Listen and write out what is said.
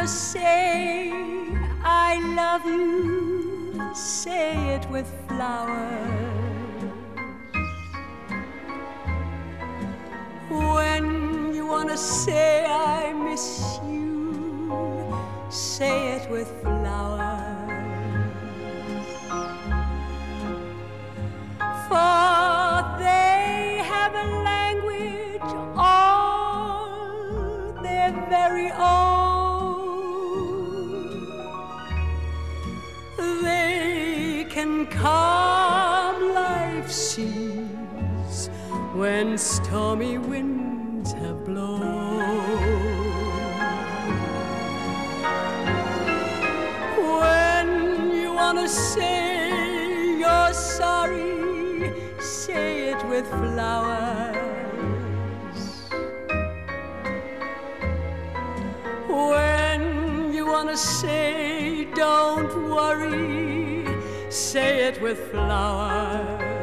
wanna say I love you, say it with flowers. When you wanna say I miss you, say it with flowers. For they have a language all their very own. They can calm life's seas when stormy winds have blown. When you wanna say you're sorry, say it with flowers. When you wanna say don't worry, say it with flowers.